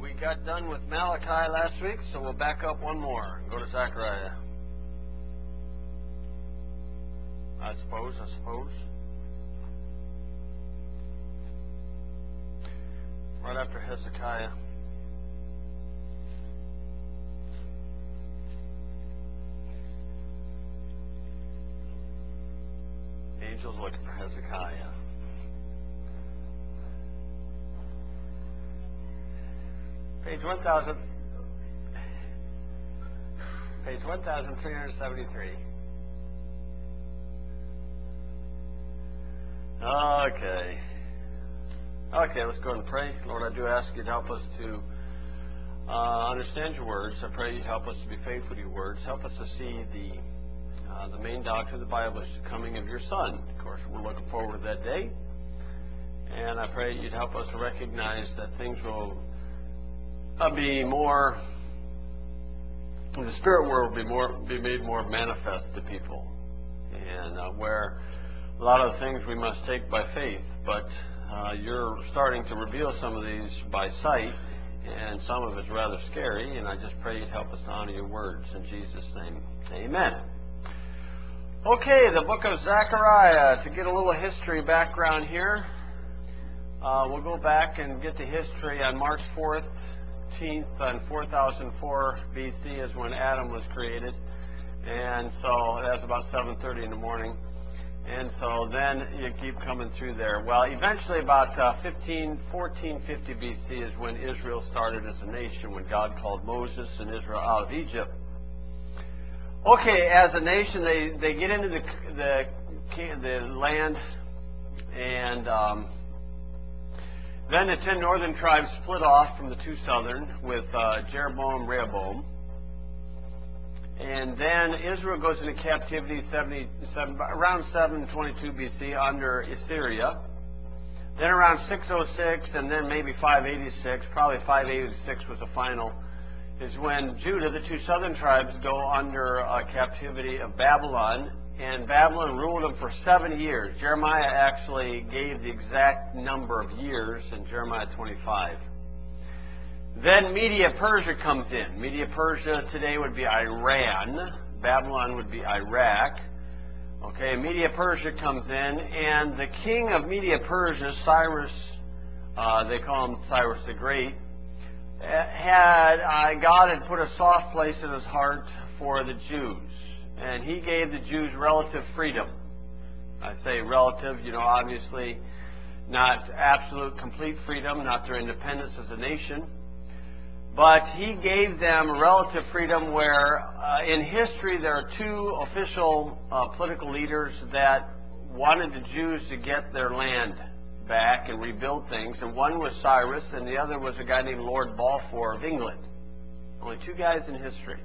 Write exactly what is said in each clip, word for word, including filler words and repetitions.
we got done with Malachi last week, so we'll back up one more and go to Zechariah. I suppose, I suppose. Right after Hezekiah. Angels looking for Hezekiah. Page one thousand. Page one thousand three hundred seventy-three. Okay. Okay, let's go ahead and pray. Lord, I do ask you to help us to uh, understand your words. I pray you help us to be faithful to your words. Help us to see the uh, the main doctrine of the Bible is the coming of your Son. Of course, we're looking forward to that day. And I pray you'd help us to recognize that things will uh, be more, the spirit world will be more be made more manifest to people. And uh, where a lot of things we must take by faith, but uh, you're starting to reveal some of these by sight, and some of it's rather scary, and I just pray you'd help us to honor your words. In Jesus' name, amen. Okay, the book of Zechariah. To get a little history background here, uh, we'll go back and get the history on March fourteenth on four thousand four B C is when Adam was created, and so that's about seven thirty in the morning. And so then you keep coming through there. Well, eventually about uh, fifteen, fourteen fifty B C is when Israel started as a nation, when God called Moses and Israel out of Egypt. Okay, as a nation, they, they get into the the, the land, and um, then the ten northern tribes split off from the two southern with uh, Jeroboam, Rehoboam. And then Israel goes into captivity seventy-seven, around seven twenty-two B C under Assyria. Then around six oh six, and then maybe five eighty-six, probably five eighty-six was the final, is when Judah, the two southern tribes, go under uh, captivity of Babylon. And Babylon ruled them for seventy years. Jeremiah actually gave the exact number of years in Jeremiah twenty-five. Then Media-Persia comes in. Media-Persia today would be Iran. Babylon would be Iraq. Okay, Media-Persia comes in, and the king of Media-Persia, Cyrus, uh, they call him Cyrus the Great, had uh, God had put a soft place in his heart for the Jews, and he gave the Jews relative freedom. I say relative, you know, obviously not absolute, complete freedom, not their independence as a nation. But he gave them relative freedom where uh, in history there are two official uh, political leaders that wanted the Jews to get their land back and rebuild things. And one was Cyrus, and the other was a guy named Lord Balfour of England. Only two guys in history.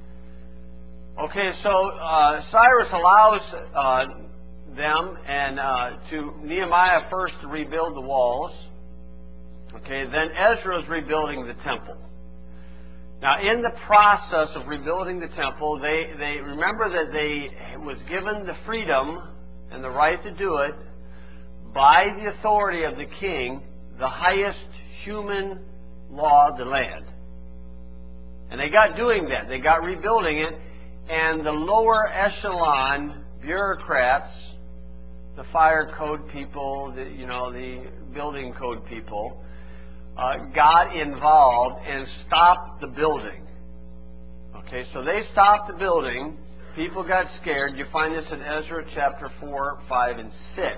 Okay, so uh, Cyrus allows uh, them and uh, to Nehemiah first to rebuild the walls. Okay, then Ezra is rebuilding the temple. Now, in the process of rebuilding the temple, they, they remember that they was given the freedom and the right to do it by the authority of the king, the highest human law of the land. And they got doing that. They got rebuilding it, and the lower echelon bureaucrats, the fire code people, the, you know, the building code people, Uh, got involved and stopped the building. Okay, so they stopped the building. People got scared. You find this in Ezra chapter four, five, and six.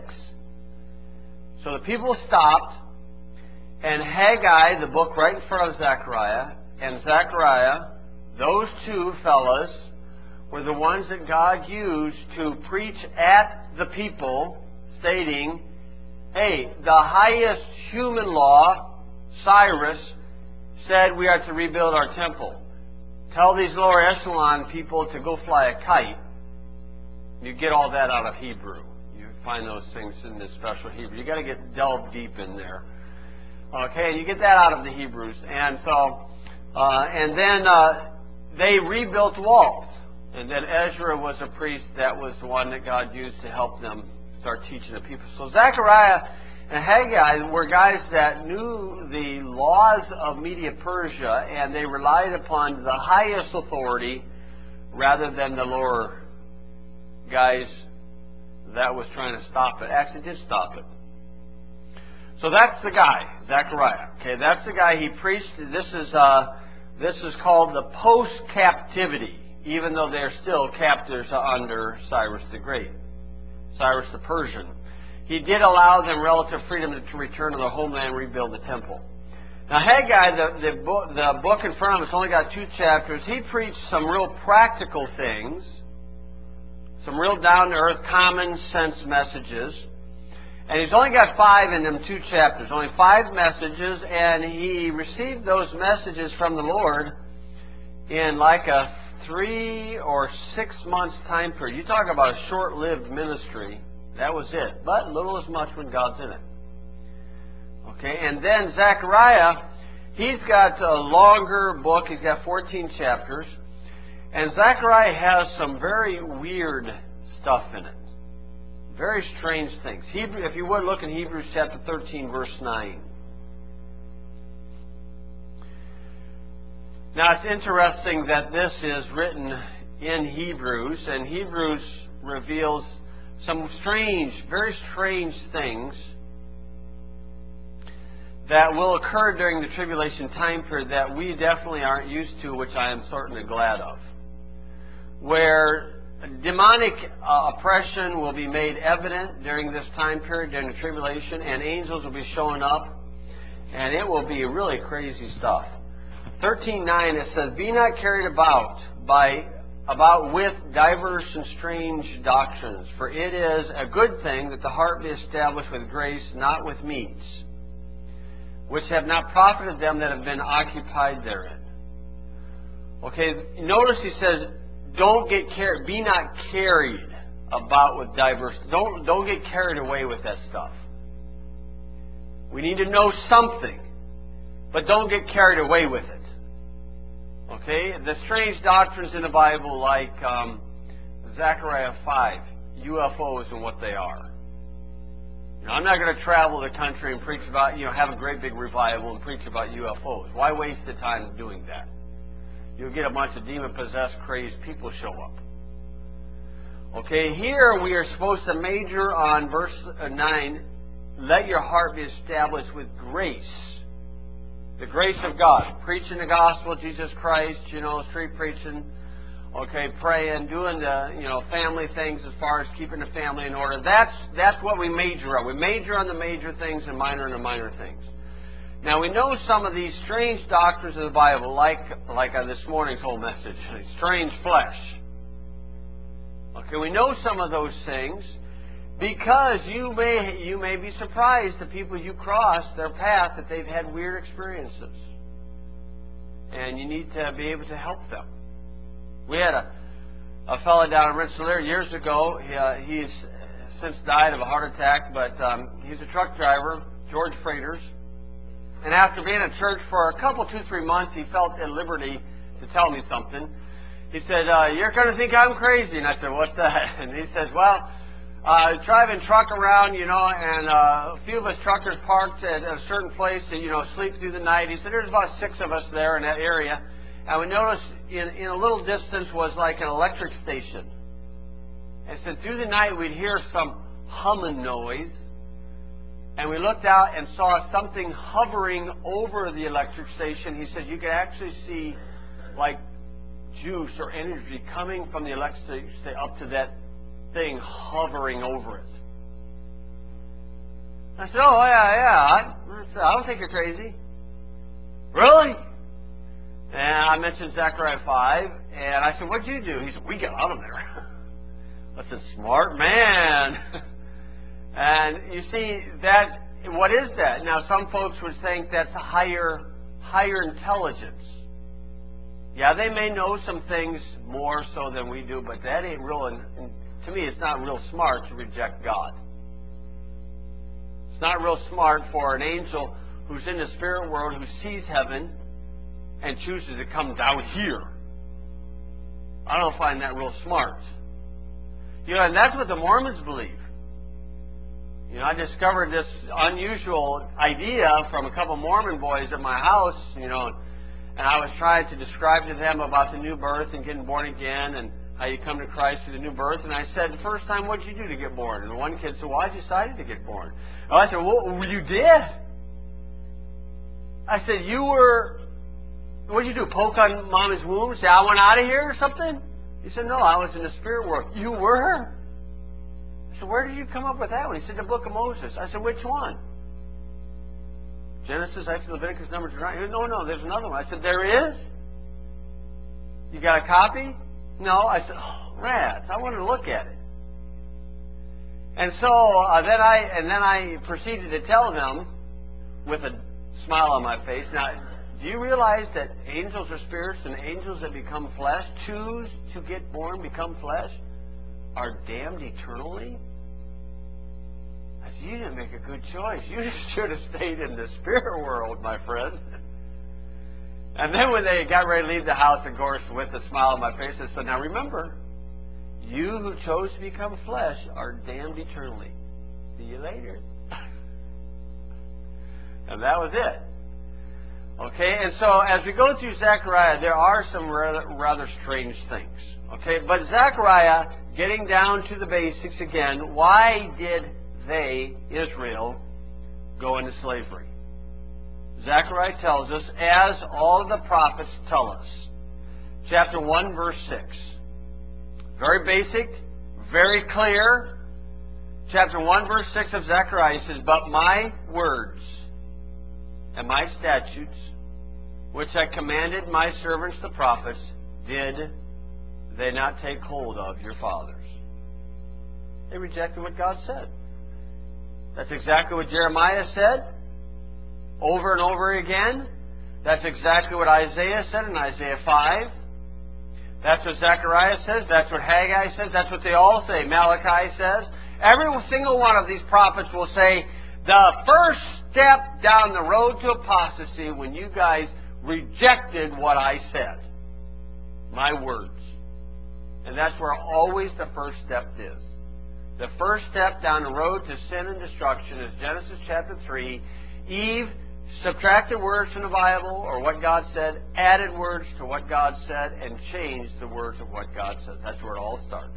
So the people stopped, and Haggai, the book right in front of Zechariah, and Zechariah, those two fellas, were the ones that God used to preach at the people, stating, hey, the highest human law, Cyrus, said we are to rebuild our temple. Tell these lower echelon people to go fly a kite. You get all that out of Hebrew. You find those things in the special Hebrew. You got to get delved deep in there. Okay, and you get that out of the Hebrews. And so, uh, and then uh, they rebuilt walls. And then Ezra was a priest. That was the one that God used to help them start teaching the people. So Zechariah And Haggai were guys that knew the laws of Media-Persia, and they relied upon the highest authority rather than the lower guys that was trying to stop it. Actually did stop it. So that's the guy, Zechariah. Okay, that's the guy he preached. This is uh, this is called the post-captivity, even though they're still captives under Cyrus the Great, Cyrus the Persian. He did allow them relative freedom to return to their homeland and rebuild the temple. Now Haggai, the, the, book, the book in front of us, only got two chapters. He preached some real practical things, some real down-to-earth, common-sense messages. And he's only got five in them two chapters, only five messages, and he received those messages from the Lord in like a three or six months time period. You talk about a short-lived ministry. That was it. But little as much when God's in it. Okay, and then Zechariah, he's got a longer book. He's got fourteen chapters. And Zechariah has some very weird stuff in it. Very strange things. Hebrew, if you would, look in Hebrews chapter thirteen, verse nine. Now, it's interesting that this is written in Hebrews, and Hebrews reveals some strange, very strange things that will occur during the tribulation time period that we definitely aren't used to, which I am certainly glad of. Where demonic uh, oppression will be made evident during this time period, during the tribulation, and angels will be showing up, and it will be really crazy stuff. thirteen nine, it says, "Be not carried about by about with diverse and strange doctrines, for it is a good thing that the heart be established with grace, not with meats, which have not profited them that have been occupied therein." Okay, notice he says, don't get carried, be not carried about with diverse, don't, don't get carried away with that stuff. We need to know something, but don't get carried away with it. Okay, the strange doctrines in the Bible, like um, Zechariah five, U F Os and what they are. You know, I'm not going to travel the country and preach about, you know, have a great big revival and preach about U F Os. Why waste the time doing that? You'll get a bunch of demon-possessed, crazed people show up. Okay, here we are supposed to major on verse nine, let your heart be established with grace. The grace of God. Preaching the gospel of Jesus Christ, you know, street preaching, okay, praying, doing the, you know, family things as far as keeping the family in order. That's that's what we major on. We major on the major things and minor on the minor things. Now, we know some of these strange doctrines of the Bible, like like on this morning's whole message, strange flesh. Okay, we know some of those things because you may you may be surprised the people you cross their path that they've had weird experiences, and you need to be able to help them. We had a a fellow down in Rensselaer years ago. He, uh, he's since died of a heart attack, but um, he's a truck driver, George Freighters. And after being at church for a couple, two, three months, he felt at liberty to tell me something. He said, uh, "You're going to think I'm crazy." And I said, "What's that?" And he says, "Well, uh, driving truck around, you know, and uh, a few of us truckers parked at a certain place to, you know, sleep through the night." He said, "There's about six of us there in that area. And we noticed in, in a little distance was like an electric station. And so through the night we'd hear some humming noise. And we looked out and saw something hovering over the electric station." He said you could actually see like juice or energy coming from the electric station up to that thing hovering over it. I said, "Oh, yeah, yeah. I, I don't think you're crazy." "Really?" And I mentioned Zechariah five, and I said, "What'd you do?" He said, "We got out of there." I said, "Smart man." And you see, that, what is that? Now, some folks would think that's a higher, higher intelligence. Yeah, they may know some things more so than we do, but that ain't real. And, and to me, it's not real smart to reject God. It's not real smart for an angel who's in the spirit world, who sees heaven, and chooses to come down here. I don't find that real smart. You know, and that's what the Mormons believe. You know, I discovered this unusual idea from a couple Mormon boys at my house, you know, and I was trying to describe to them about the new birth and getting born again and how you come to Christ through the new birth. And I said, the first time, what did you do to get born? And one kid said, well, I decided to get born. And I said, well, you did? I said, you were, what did you do, poke on Mommy's womb and say, I want out of here or something? He said, no, I was in the spirit world. You were? I said, where did you come up with that one? He said, the book of Moses. I said, which one? Genesis, Exodus, Leviticus, Numbers, Deuteronomy. No, no, there's another one. I said, there is? You got a copy? No. I said, oh, rats, I wanted to look at it. And so uh, then I and then I proceeded to tell them with a smile on my face. Now, do you realize that angels are spirits and angels that become flesh, choose to get born, become flesh, are damned eternally? I said, you didn't make a good choice. You should have stayed in the spirit world, my friend. And then when they got ready to leave the house, of course, with a smile on my face, I said, now remember, you who chose to become flesh are damned eternally. See you later. And that was it. Okay, and so as we go through Zechariah, there are some rather, rather strange things. Okay, but Zechariah, getting down to the basics again, why did they, Israel, go into slavery? Zechariah tells us, as all of the prophets tell us. Chapter one, verse six. Very basic, very clear. Chapter one, verse six of Zechariah says, but my words and my statutes, which I commanded my servants the prophets, did they not take hold of your fathers? They rejected what God said. That's exactly what Jeremiah said over and over again. That's exactly what Isaiah said in Isaiah five. That's what Zechariah says. That's what Haggai says. That's what they all say. Malachi says. Every single one of these prophets will say, the first step down the road to apostasy when you guys rejected what I said. My words. And that's where always the first step is. The first step down the road to sin and destruction is Genesis chapter three. Eve subtracted words from the Bible, or what God said, added words to what God said, and changed the words of what God says. That's where it all starts.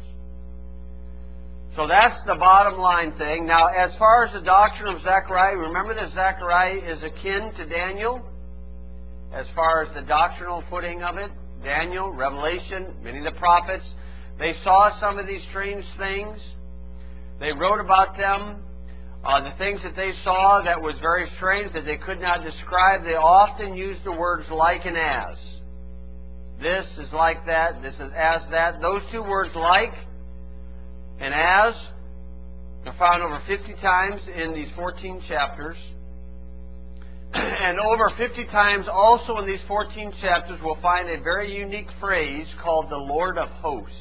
So that's the bottom line thing. Now, as far as the doctrine of Zechariah, remember that Zechariah is akin to Daniel? As far as the doctrinal footing of it, Daniel, Revelation, many of the prophets, they saw some of these strange things. They wrote about them. Uh, the things that they saw that was very strange, that they could not describe, they often used the words like and as. This is like that, this is as that. Those two words, like and as, are found over fifty times in these fourteen chapters. And over fifty times also in these fourteen chapters we'll find a very unique phrase called the Lord of Hosts.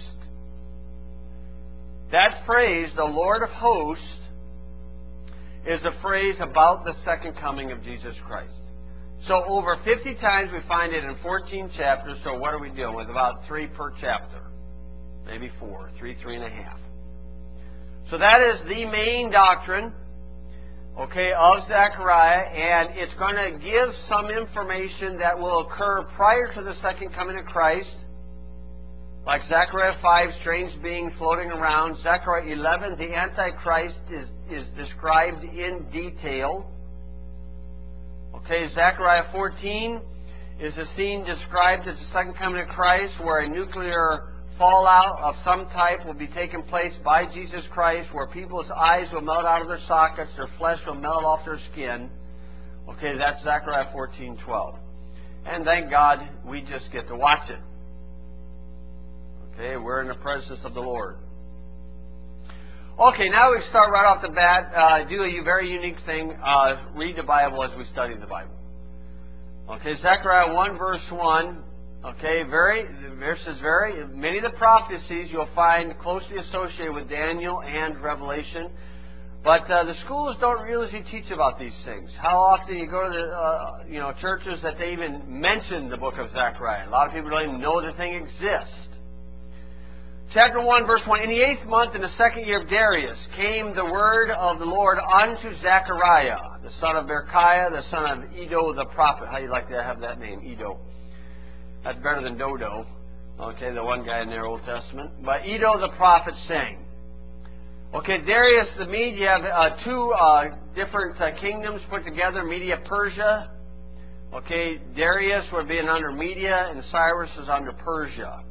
That phrase, the Lord of Hosts, is a phrase about the second coming of Jesus Christ. So over fifty times we find it in fourteen chapters, so what are we dealing with? About three per chapter. Maybe four, three, three and a half. So that is the main doctrine, okay, of Zechariah, and it's going to give some information that will occur prior to the second coming of Christ. Like Zechariah five, strange being floating around. Zechariah eleven, the Antichrist is, is described in detail. Okay, Zechariah fourteen is a scene described as the second coming of Christ where a nuclear fallout of some type will be taking place by Jesus Christ, where people's eyes will melt out of their sockets, their flesh will melt off their skin. Okay, that's Zechariah fourteen twelve. And thank God we just get to watch it. Okay, we're in the presence of the Lord. Okay, now we start right off the bat. Uh, do a very unique thing. Uh, read the Bible as we study the Bible. Okay, Zechariah one verse one. Okay, very, this is very, many of the prophecies you'll find closely associated with Daniel and Revelation. But uh, the schools don't really teach about these things. How often you go to the, uh, you know, churches that they even mention the book of Zechariah. A lot of people don't even know the thing exists. Chapter one, verse one. In the eighth month, in the second year of Darius, came the word of the Lord unto Zechariah, the son of Berechiah, the son of Iddo the prophet. How do you like to have that name, Iddo? That's better than Dodo. Okay, the one guy in their Old Testament. But Iddo the prophet saying. Okay, Darius the Mede, you have uh, two uh, different uh, kingdoms put together, Media, Persia. Okay, Darius would be under Media, and Cyrus is under Persia.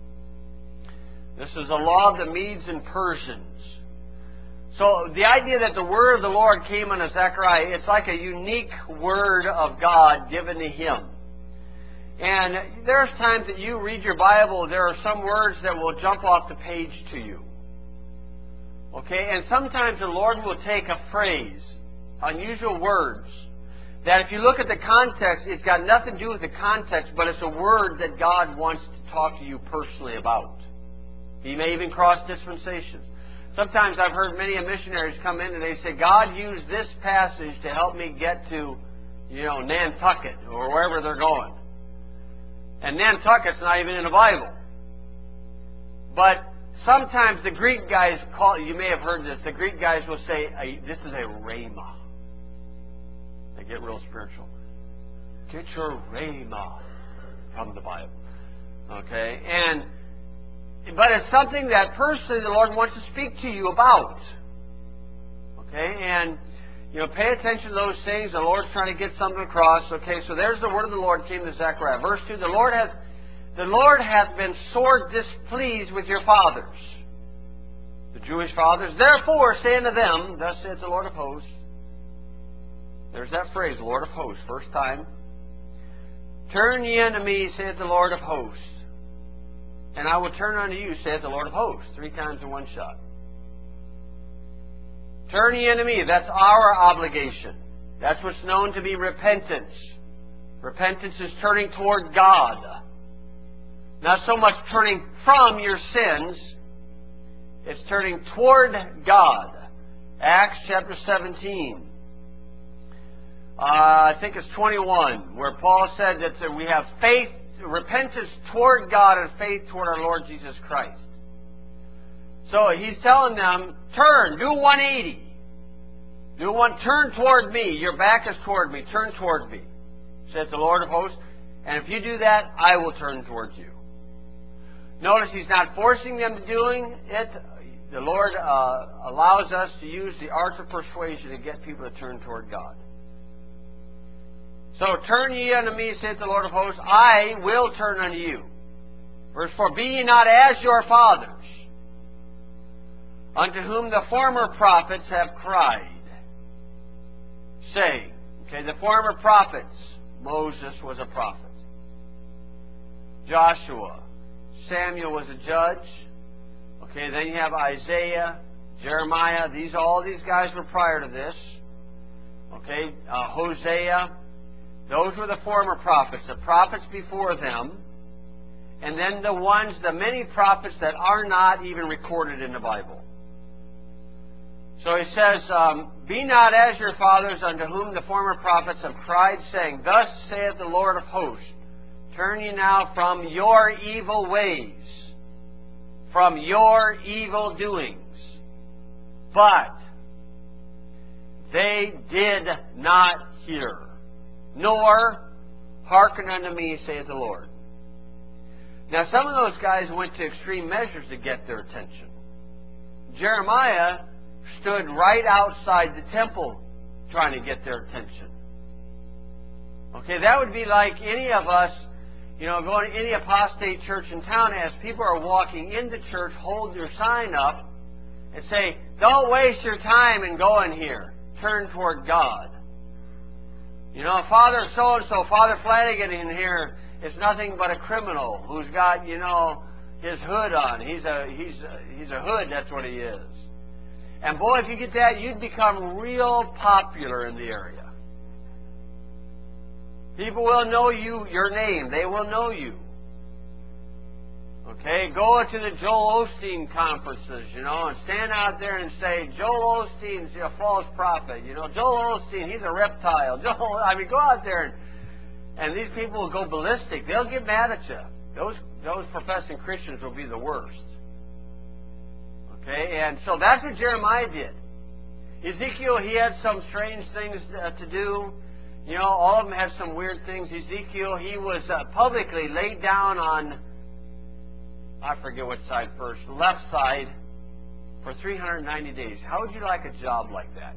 This is the law of the Medes and Persians. So the idea that the word of the Lord came unto Zechariah, it's like a unique word of God given to him. And there's times that you read your Bible, there are some words that will jump off the page to you. Okay, and sometimes the Lord will take a phrase, unusual words, that if you look at the context, it's got nothing to do with the context, but it's a word that God wants to talk to you personally about. He may even cross dispensations. Sometimes I've heard many missionaries come in and they say, God used this passage to help me get to, you know, Nantucket or wherever they're going. And Nantucket's not even in the Bible. But sometimes the Greek guys call, you may have heard this, the Greek guys will say, this is a rhema. They get real spiritual. Get your rhema from the Bible. Okay? And But it's something that personally the Lord wants to speak to you about. Okay? And, you know, pay attention to those things. The Lord's trying to get something across. Okay, so there's the word of the Lord came to Zechariah. Verse two, the Lord hath, the Lord hath been sore displeased with your fathers, the Jewish fathers. Therefore, say unto them, thus saith the Lord of hosts. There's that phrase, Lord of hosts, first time. Turn ye unto me, saith the Lord of hosts. And I will turn unto you, saith the Lord of hosts. Three times in one shot. Turn ye unto me. That's our obligation. That's what's known to be repentance. Repentance is turning toward God. Not so much turning from your sins. It's turning toward God. Acts chapter seventeen. Uh, I think it's twenty-one, where Paul said that we have faith, repentance toward God and faith toward our Lord Jesus Christ. So he's telling them, turn, do one eighty. Do one, turn toward me. Your back is toward me. Turn toward me, says the Lord of hosts. And if you do that, I will turn towards you. Notice he's not forcing them to doing it. The Lord uh, allows us to use the art of persuasion to get people to turn toward God. So, turn ye unto me, saith the Lord of hosts, I will turn unto you. Verse four, be ye not as your fathers, unto whom the former prophets have cried, saying, okay, the former prophets, Moses was a prophet. Joshua, Samuel was a judge. Okay, then you have Isaiah, Jeremiah. These, all these guys were prior to this. Okay, uh, Hosea. Those were the former prophets, the prophets before them, and then the ones, the many prophets that are not even recorded in the Bible. So he says, um, be not as your fathers, unto whom the former prophets have cried, saying, thus saith the Lord of hosts, turn ye now from your evil ways, from your evil doings. But they did not hear, nor hearken unto me, saith the Lord. Now, some of those guys went to extreme measures to get their attention. Jeremiah stood right outside the temple trying to get their attention. Okay, that would be like any of us, you know, going to any apostate church in town, as people are walking into church, hold your sign up and say, don't waste your time in going here. Turn toward God. You know, Father so-and-so, Father Flanagan in here is nothing but a criminal who's got, you know, his hood on. He's a, he's a, he's a hood, that's what he is. And boy, if you get that, you'd become real popular in the area. People will know you, your name. They will know you. Okay, go to the Joel Osteen conferences, you know, and stand out there and say, Joel Osteen's a false prophet. You know, Joel Osteen, he's a reptile. Joel, I mean, go out there and, and these people will go ballistic. They'll get mad at you. Those, those professing Christians will be the worst. Okay, and so that's what Jeremiah did. Ezekiel, he had some strange things uh, to do. You know, all of them had some weird things. Ezekiel, he was uh, publicly laid down on, I forget what side first, left side, for three hundred ninety days. How would you like a job like that?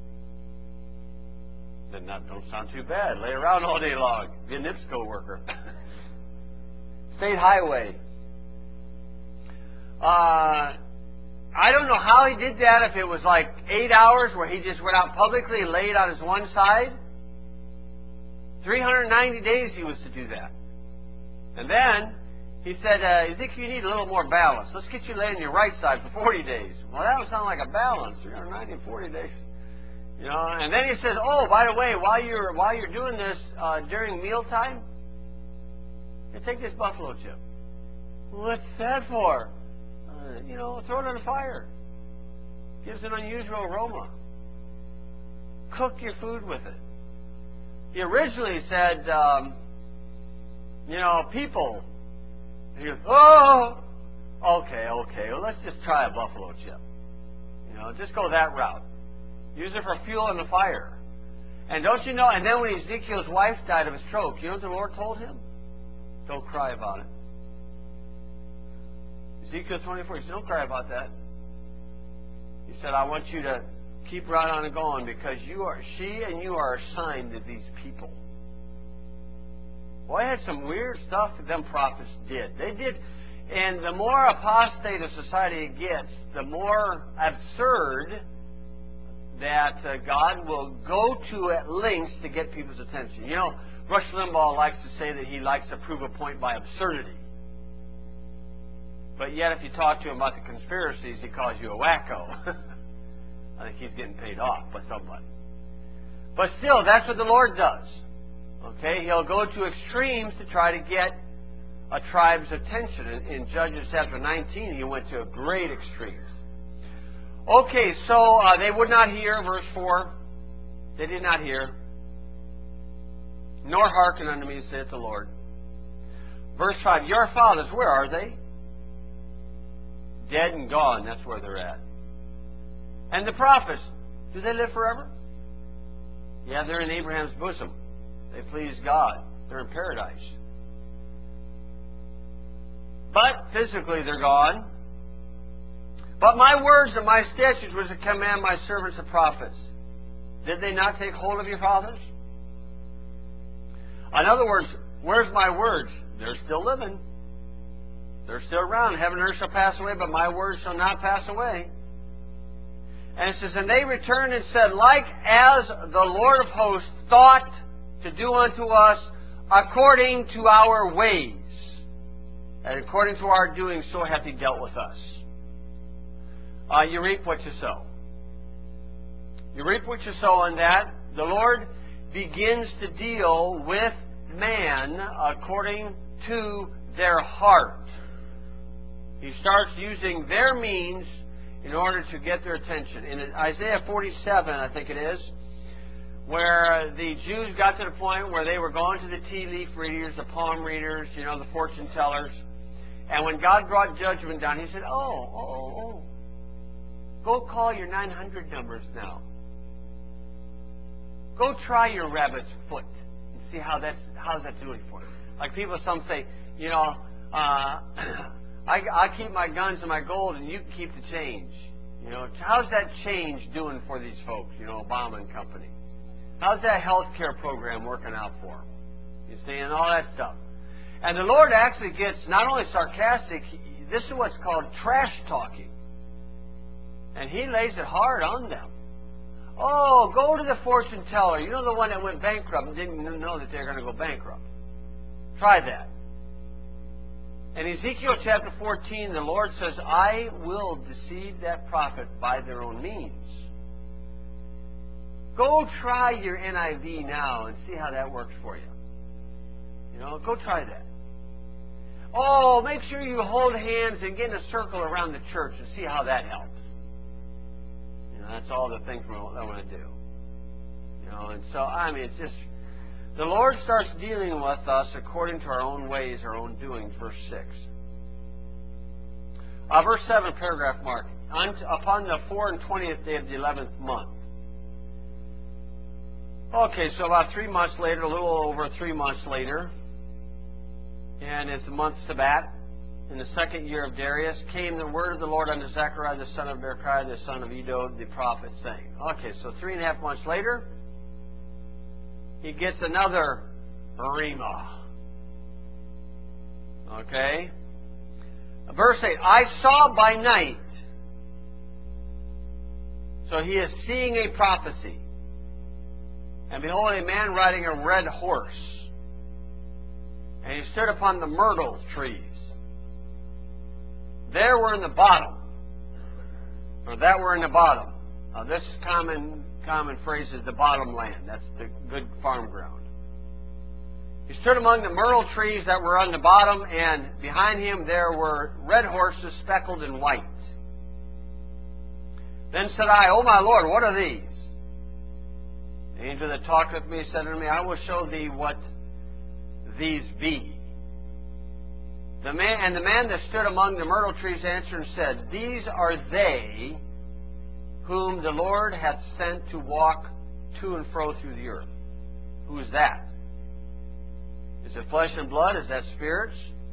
Said, that don't sound too bad. Lay around all day long. Be a NIPSCO worker. State highway. Uh, I don't know how he did that, if it was like eight hours where he just went out publicly and laid on his one side. three hundred ninety days he was to do that. And then he said, uh, Ezekiel, you need a little more balance. Let's get you laying on your right side for forty days. Well, that don't sound like a balance. three hundred ninety and forty days. You know, and then he says, oh, by the way, while you're while you're doing this uh, during mealtime, you take this buffalo chip. What's that for? Uh, you know, throw it on the fire. Gives an unusual aroma. Cook your food with it. He originally said, um, you know, people. He goes, oh, okay, okay. Well, let's just try a buffalo chip. You know, just go that route. Use it for fuel in the fire. And don't you know, and then when Ezekiel's wife died of a stroke, you know what the Lord told him? Don't cry about it. Ezekiel twenty-four, he said, don't cry about that. He said, I want you to keep right on and going, because you are, she and you are assigned to these people. Boy, I had some weird stuff that them prophets did. They did, and the more apostate a society gets, the more absurd that uh, God will go to at lengths to get people's attention. You know, Rush Limbaugh likes to say that he likes to prove a point by absurdity. But yet if you talk to him about the conspiracies, he calls you a wacko. I think he's getting paid off by somebody. But still, that's what the Lord does. Okay? He'll go to extremes to try to get a tribe's attention. In, in Judges chapter nineteen, he went to a great extremes. Okay, so uh, they would not hear, verse four. They did not hear. Nor hearken unto me, saith the Lord. Verse five, your fathers, where are they? Dead and gone, that's where they're at. And the prophets, do they live forever? Yeah, they're in Abraham's bosom. They please God. They're in paradise. But physically they're gone. But my words and my statutes was to command my servants the prophets. Did they not take hold of your fathers? In other words, where's my words? They're still living. They're still around. Heaven and earth shall pass away, but my words shall not pass away. And it says, and they returned and said, like as the Lord of hosts thought to do unto us, according to our ways, and according to our doing, so hath he dealt with us. Uh, you reap what you sow. You reap what you sow on that. The Lord begins to deal with man according to their heart. He starts using their means in order to get their attention. In Isaiah forty-seven, I think it is, where the Jews got to the point where they were going to the tea leaf readers, the palm readers, you know, the fortune tellers. And when God brought judgment down, he said, oh, oh, oh, go call your nine hundred numbers now. Go try your rabbit's foot and see how that's, how's that doing for you. Like people, some say, you know, uh, I, I keep my guns and my gold and you keep the change. You know, how's that change doing for these folks, you know, Obama and company? How's that health care program working out for them? You see, and all that stuff. And the Lord actually gets not only sarcastic, this is what's called trash talking. And he lays it hard on them. Oh, go to the fortune teller. You know the one that went bankrupt and didn't know that they were going to go bankrupt. Try that. In Ezekiel chapter fourteen, the Lord says, I will deceive that prophet by their own means. Go try your N I V now and see how that works for you. You know, go try that. Oh, make sure you hold hands and get in a circle around the church and see how that helps. You know, that's all the things I want to do. You know, and so, I mean, it's just, the Lord starts dealing with us according to our own ways, our own doings, verse six. Uh, verse seven, paragraph mark. Upon the four and twentieth day of the eleventh month. Okay, so about three months later, a little over three months later, and it's the month Sabat, in the second year of Darius, came the word of the Lord unto Zechariah the son of Berechiah the son of Iddo the prophet, saying. Okay, so three and a half months later, he gets another rhema. Okay? Verse eight, I saw by night. So he is seeing a prophecy. And behold, a man riding a red horse. And he stood upon the myrtle trees. There were in the bottom, or that were in the bottom. Now this common common phrase is the bottom land. That's the good farm ground. He stood among the myrtle trees that were on the bottom, and behind him there were red horses speckled in white. Then said I, O my Lord, what are these? The angel that talked with me said unto me, I will show thee what these be. The man, and the man that stood among the myrtle trees answered and said, These are they whom the Lord hath sent to walk to and fro through the earth. Who is that? Is it flesh and blood? Is that spirits?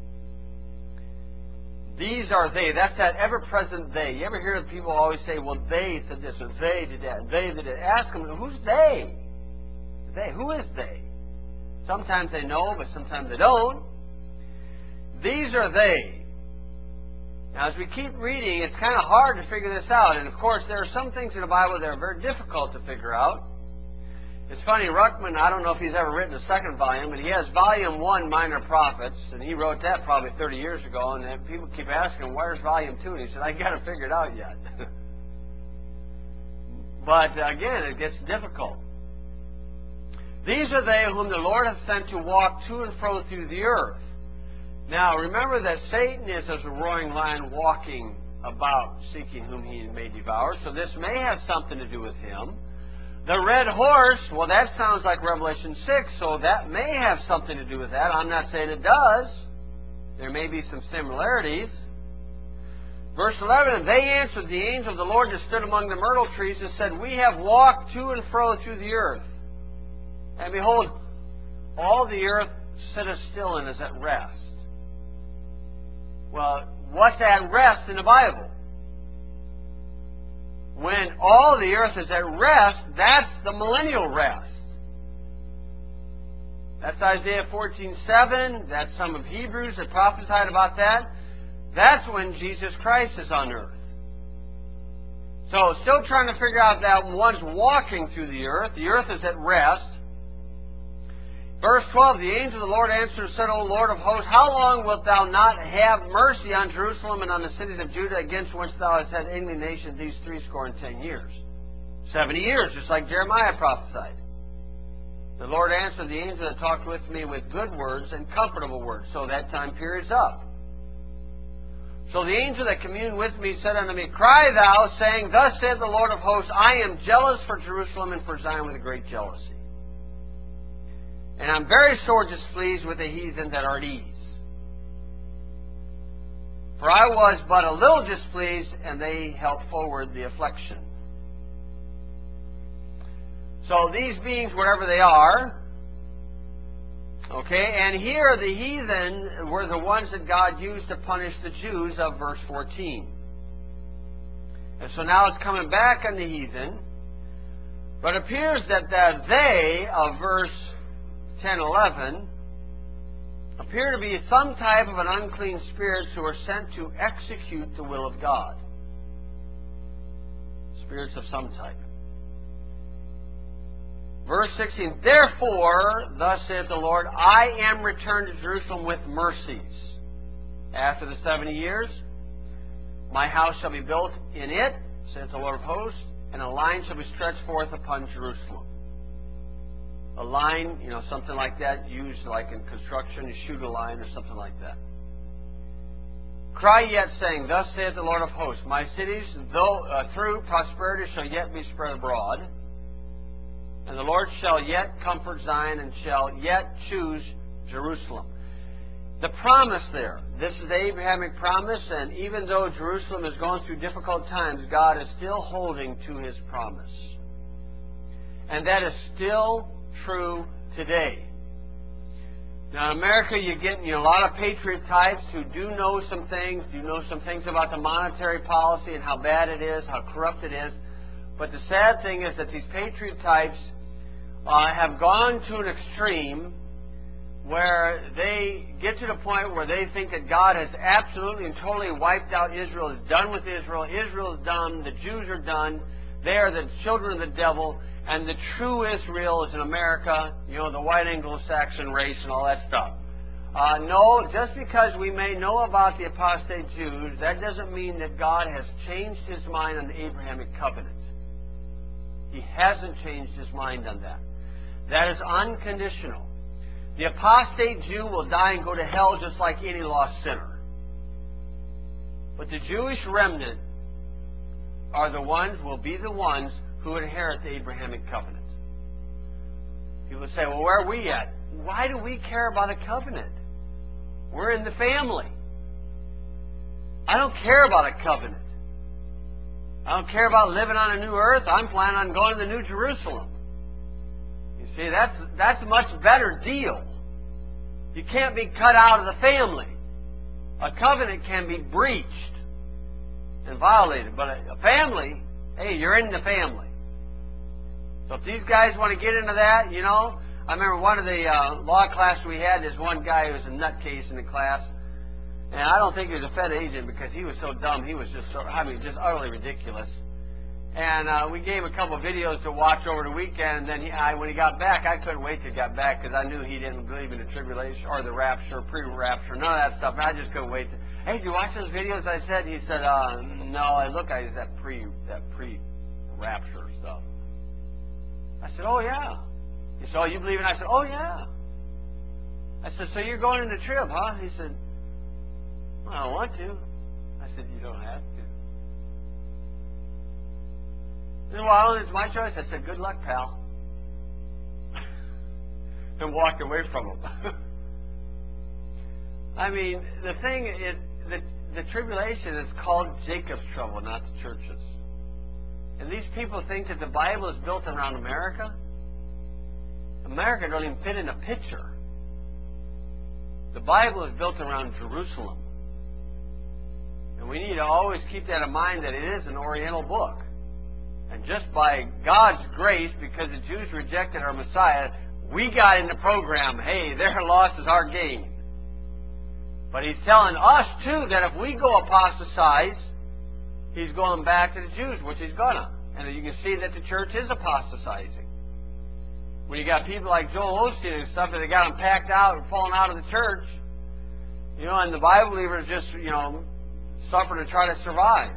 These are they. That's that ever-present they. You ever hear people always say, well, they said this, or they did that, they did that. Ask them, who's they? They. Who is they? Sometimes they know, but sometimes they don't. These are they. Now, as we keep reading, it's kind of hard to figure this out. And, of course, there are some things in the Bible that are very difficult to figure out. It's funny, Ruckman, I don't know if he's ever written a second volume, but he has volume one, Minor Prophets, and he wrote that probably thirty years ago, and then people keep asking him, where's volume two? And he said, I got to figure it out yet. But, again, it gets difficult. These are they whom the Lord hath sent to walk to and fro through the earth. Now, remember that Satan is as a roaring lion walking about, seeking whom he may devour, so this may have something to do with him. The red horse, well, that sounds like Revelation six, so that may have something to do with that. I'm not saying it does. There may be some similarities. Verse eleven, and they answered the angel of the Lord that stood among the myrtle trees and said, We have walked to and fro through the earth. And behold, all the earth sitteth still and is at rest. Well, what's at rest in the Bible? When all the earth is at rest, that's the millennial rest. That's Isaiah fourteen seven. That's some of Hebrews that prophesied about that. That's when Jesus Christ is on earth. So, still trying to figure out that one's walking through the earth. The earth is at rest. Verse twelve, the angel of the Lord answered and said, O Lord of hosts, how long wilt thou not have mercy on Jerusalem and on the cities of Judah, against which thou hast had indignation these threescore and ten years? Seventy years, just like Jeremiah prophesied. The Lord answered the angel that talked with me with good words and comfortable words. So that time period's up. So the angel that communed with me said unto me, Cry thou, saying, Thus saith the Lord of hosts, I am jealous for Jerusalem and for Zion with a great jealousy. And I'm very sore displeased with the heathen that are at ease. For I was but a little displeased, and they helped forward the affliction. So these beings, whatever they are, okay, and here the heathen were the ones that God used to punish the Jews of verse fourteen. And so now it's coming back on the heathen, but it appears that the they of verse ten, eleven appear to be some type of an unclean spirits who are sent to execute the will of God. Spirits of some type. Verse sixteen, Therefore, thus saith the Lord, I am returned to Jerusalem with mercies. After the seventy years, my house shall be built in it, saith the Lord of hosts, and a line shall be stretched forth upon Jerusalem. A line, you know, something like that, used like in construction, you shoot a line or something like that. Cry yet, saying, Thus saith the Lord of hosts, My cities, though uh, through prosperity, shall yet be spread abroad, and the Lord shall yet comfort Zion, and shall yet choose Jerusalem. The promise there. This is the Abrahamic promise, and even though Jerusalem is going through difficult times, God is still holding to His promise. And that is still true today. Now in America you get you know, a lot of patriot types who do know some things, do know some things about the monetary policy and how bad it is, how corrupt it is. But the sad thing is that these patriot types uh, have gone to an extreme where they get to the point where they think that God has absolutely and totally wiped out Israel, is done with Israel, Israel is done, the Jews are done, they are the children of the devil, and the true Israel is in America, you know, the white Anglo-Saxon race and all that stuff. Uh, no, just because we may know about the apostate Jews, that doesn't mean that God has changed His mind on the Abrahamic covenant. He hasn't changed His mind on that. That is unconditional. The apostate Jew will die and go to hell just like any lost sinner. But the Jewish remnant are the ones, will be the ones who inherit the Abrahamic covenant. People say, well, where are we at? Why do we care about a covenant? We're in the family. I don't care about a covenant. I don't care about living on a new earth. I'm planning on going to the New Jerusalem. You see, that's, that's a much better deal. You can't be cut out of the family. A covenant can be breached and violated, but a, a family, hey, you're in the family. So if these guys want to get into that, you know, I remember one of the uh, law class we had, this one guy who was a nutcase in the class, and I don't think he was a Fed agent because he was so dumb, he was just so, I mean, just utterly ridiculous. And uh, we gave him a couple of videos to watch over the weekend, and then he, I, when he got back, I couldn't wait till he got back because I knew he didn't believe in the tribulation or the rapture, pre-rapture, none of that stuff, and I just couldn't wait. To, hey, did you watch those videos I said? He said, uh, no, I look at that pre, that pre-rapture stuff. I said, oh, yeah. He said, oh, you believe in it? I said, oh, yeah. I said, so you're going in the trib, huh? He said, well, I want to. I said, you don't have to. He said, well, it's my choice. I said, good luck, pal. And walked away from him. I mean, the thing, is, the, the tribulation is called Jacob's trouble, not the church's. And these people think that the Bible is built around America. America doesn't even fit in a picture. The Bible is built around Jerusalem. And we need to always keep that in mind that it is an Oriental book. And just by God's grace, because the Jews rejected our Messiah, we got in the program, hey, their loss is our gain. But He's telling us, too, that if we go apostatize, He's going back to the Jews, which He's gonna. And you can see that the church is apostatizing. When you got people like Joel Osteen and stuff that they got them packed out and falling out of the church, you know, and the Bible believers just, you know, suffer to try to survive.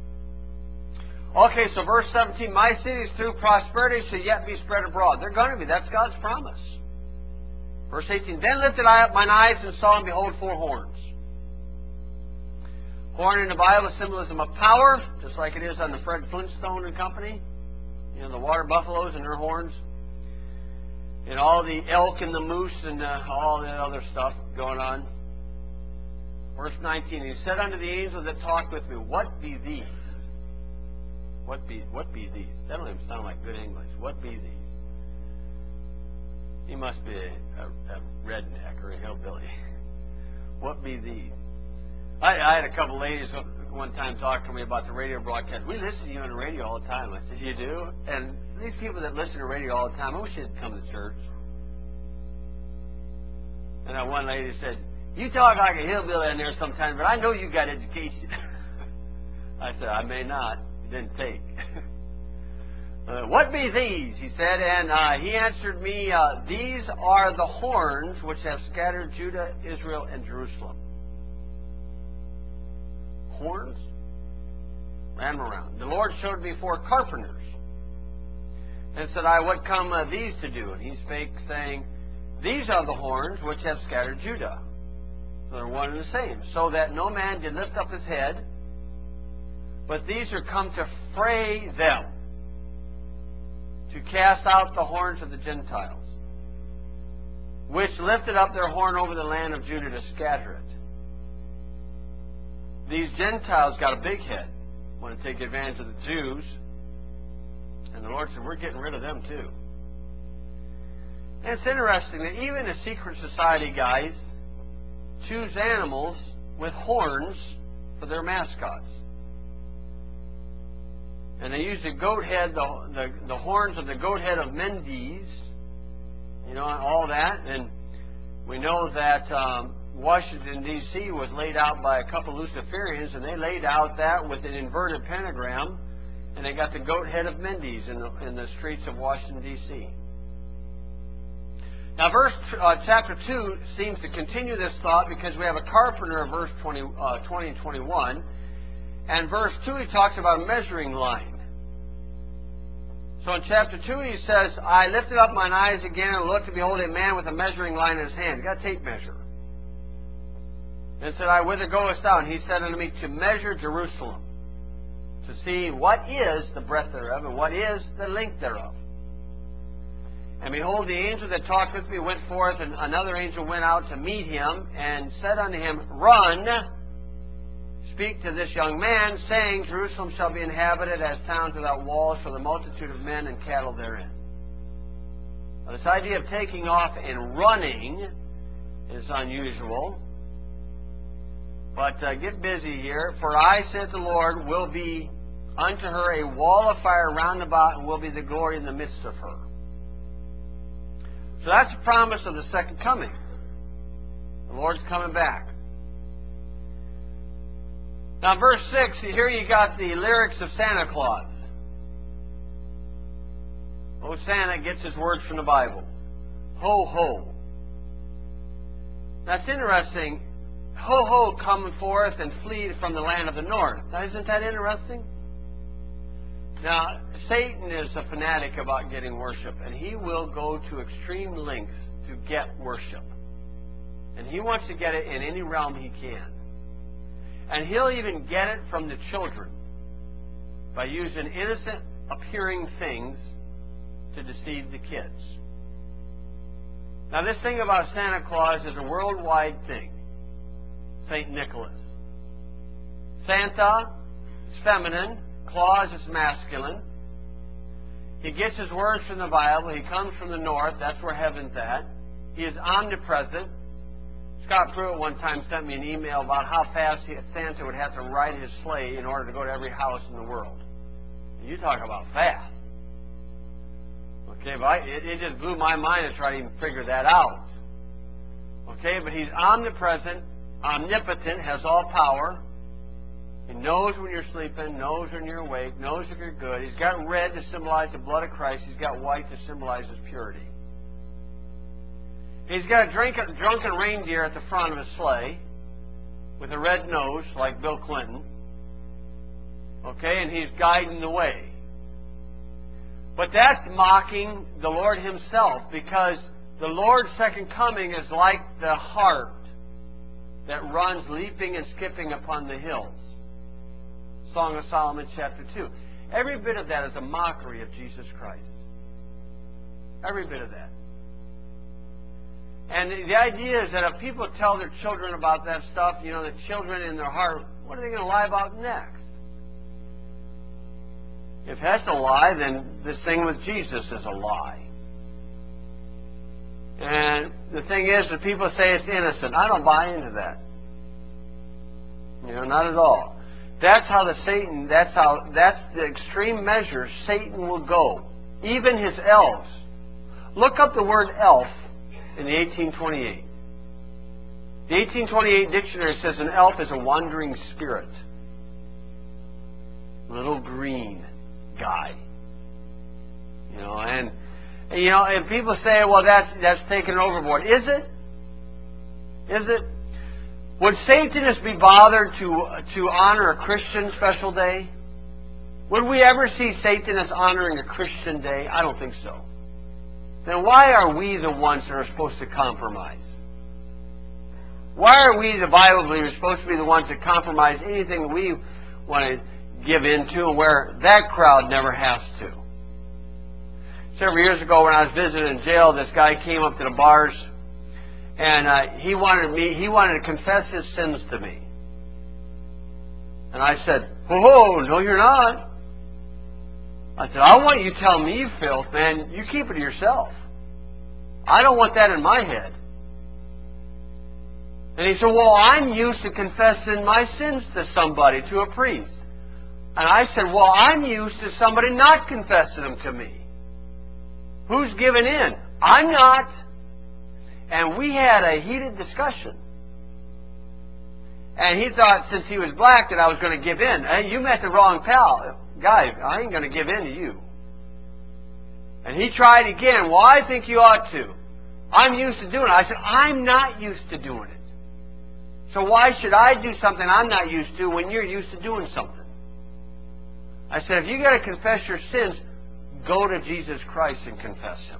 Okay, so verse seventeen, my cities through prosperity shall yet be spread abroad. They're going to be. That's God's promise. Verse eighteen, then lifted I up mine eyes and saw, and behold, four horns. Horn in the Bible is symbolism of power, just like it is on the Fred Flintstone and Company. You know, the water buffaloes and their horns. And all the elk and the moose and uh, all that other stuff going on. Verse nineteen, he said unto the angel that talked with me, what be these? What be what be these? That don't even sound like good English. What be these? He must be a, a, a redneck or a hillbilly. What be these? I, I had a couple ladies one time talk to me about the radio broadcast. We listen to you on the radio all the time. I said, you do? And these people that listen to radio all the time, I wish they'd come to church. And that one lady said, you talk like a hillbilly in there sometimes, but I know you got education. I said, I may not. It didn't take. uh, what be these? He said, and uh, he answered me, uh, these are the horns which have scattered Judah, Israel, and Jerusalem. Horns? Ran them around. The Lord showed me four carpenters, and said, I, what come uh, these to do? And he spake, saying, these are the horns which have scattered Judah. So they're one and the same. So that no man did lift up his head, but these are come to fray them, to cast out the horns of the Gentiles. which lifted up their horn over the land of Judah to scatter it. These Gentiles got a big head, want to take advantage of the Jews. And the Lord said, we're getting rid of them too. And it's interesting that even a secret society, guys, choose animals with horns for their mascots. And they use the goat head, the, the, the horns of the goat head of Mendes, you know, and all that. And we know that um, Washington, D C was laid out by a couple Luciferians, and they laid out that with an inverted pentagram, and they got the goat head of Mendes in the, in the streets of Washington, D C Now, verse uh, chapter two seems to continue this thought because we have a carpenter in verse twenty, uh, twenty and twenty-one. And verse two, he talks about a measuring line. So in chapter two, he says, I lifted up mine eyes again and looked, and behold, a man with a measuring line in his hand. He got a tape measure. And said, I, whither goest thou? And he said unto me, to measure Jerusalem, to see what is the breadth thereof, and what is the length thereof. And behold, the angel that talked with me went forth, and another angel went out to meet him, and said unto him, Run, speak to this young man, saying, Jerusalem shall be inhabited as towns without walls, for the multitude of men and cattle therein. Now, this idea of taking off and running is unusual. But uh, get busy here. For I, saith the Lord, will be unto her a wall of fire round about, and will be the glory in the midst of her. So that's the promise of the second coming. The Lord's coming back. Now, verse six, here you got the lyrics of Santa Claus. Oh, Santa gets his words from the Bible. Ho, ho. That's interesting. Ho, ho, come forth and flee from the land of the north. Now, isn't that interesting? Now, Satan is a fanatic about getting worship, and he will go to extreme lengths to get worship. And he wants to get it in any realm he can. And he'll even get it from the children by using innocent appearing things to deceive the kids. Now, this thing about Santa Claus is a worldwide thing. Saint Nicholas. Santa is feminine. Claus is masculine. He gets his words from the Bible. He comes from the north. That's where heaven's at. He is omnipresent. Scott Pruitt one time sent me an email about how fast Santa would have to ride his sleigh in order to go to every house in the world. And you talk about fast. Okay, but I, it, it just blew my mind to try to even figure that out. Okay, but he's omnipresent, omnipotent, has all power. He knows when you're sleeping, knows when you're awake, knows if you're good. He's got red to symbolize the blood of Christ. He's got white to symbolize his purity. He's got a drink, drunken reindeer at the front of his sleigh with a red nose like Bill Clinton. Okay, and he's guiding the way. But that's mocking the Lord himself, because the Lord's second coming is like the hart that runs leaping and skipping upon the hills. Song of Solomon chapter two. Every bit of that is a mockery of Jesus Christ. Every bit of that. And the idea is that if people tell their children about that stuff, you know, the children in their heart, what are they going to lie about next? If that's a lie, then this thing with Jesus is a lie. And the thing is, that people say it's innocent. I don't buy into that. You know, not at all. That's how the Satan, that's how, that's the extreme measure Satan will go. Even his elves. Look up the word elf in the eighteen twenty-eight. The eighteen twenty-eight dictionary says an elf is a wandering spirit. Little green guy. You know, and, you know, and people say, well, that's, that's taken overboard. Is it? Is it? Would Satanists be bothered to, to honor a Christian special day? Would we ever see Satanists honoring a Christian day? I don't think so. Then why are we the ones that are supposed to compromise? Why are we, the Bible believers, supposed to be the ones that compromise anything that we want to give into, and where that crowd never has to? Several years ago when I was visiting in jail, this guy came up to the bars And uh, he wanted me, he wanted to confess his sins to me. And I said, "Whoa, no you're not." I said, "I want you to tell me, filth, man, you keep it to yourself. I don't want that in my head." And he said, "Well, I'm used to confessing my sins to somebody, to a priest." And I said, "Well, I'm used to somebody not confessing them to me. Who's giving in? I'm not." And we had a heated discussion. And he thought since he was black that I was going to give in. Hey, you met the wrong pal. Guy, I ain't going to give in to you. And he tried again. "Well, I think you ought to. I'm used to doing it." I said, "I'm not used to doing it. So why should I do something I'm not used to when you're used to doing something?" I said, "If you got to confess your sins, go to Jesus Christ and confess Him.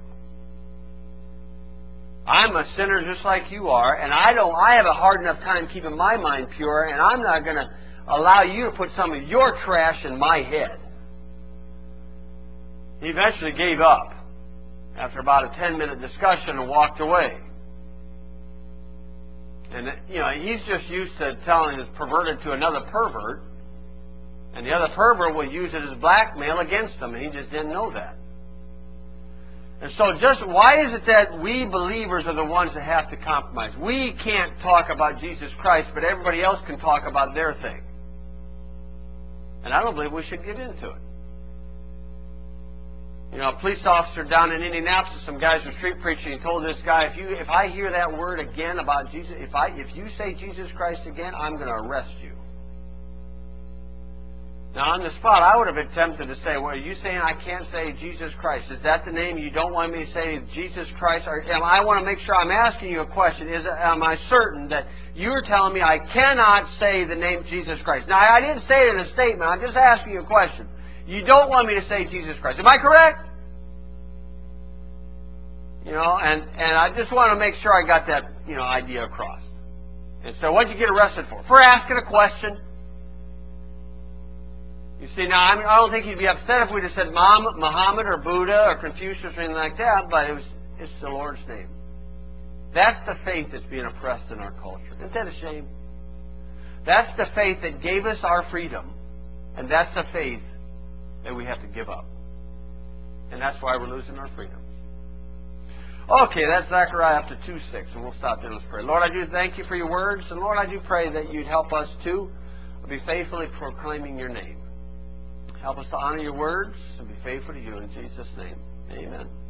I'm a sinner just like you are, and I don't. I have a hard enough time keeping my mind pure, and I'm not going to allow you to put some of your trash in my head." He eventually gave up after about a ten-minute discussion and walked away. And, you know, he's just used to telling his perverted to another pervert, and the other pervert will use it as blackmail against him, and he just didn't know that. And so just why is it that we believers are the ones that have to compromise? We can't talk about Jesus Christ, but everybody else can talk about their thing. And I don't believe we should get into it. You know, a police officer down in Indianapolis, some guys were street preaching, he told this guy, if you if I hear that word again about Jesus, if I if you say Jesus Christ again, I'm going to arrest you. Now, on the spot, I would have been tempted to say, "Well, are you saying I can't say Jesus Christ? Is that the name you don't want me to say, Jesus Christ?" Or, I want to make sure I'm asking you a question. Is Am I certain that you're telling me I cannot say the name Jesus Christ? Now, I didn't say it in a statement. I'm just asking you a question. You don't want me to say Jesus Christ. Am I correct? You know, and, and I just want to make sure I got that, you know, idea across. And so what did you get arrested for? For asking a question. You see, now, I mean, I don't think you'd be upset if we just said Muhammad or Buddha or Confucius or anything like that, but it was, it's the Lord's name. That's the faith that's being oppressed in our culture. Isn't that a shame? That's the faith that gave us our freedom, and that's the faith that we have to give up. And that's why we're losing our freedom. Okay, that's Zechariah up to two six, and we'll stop there and let's pray. Lord, I do thank you for your words, and Lord, I do pray that you'd help us to be faithfully proclaiming your name. Help us to honor your words and be faithful to you in Jesus' name. Amen.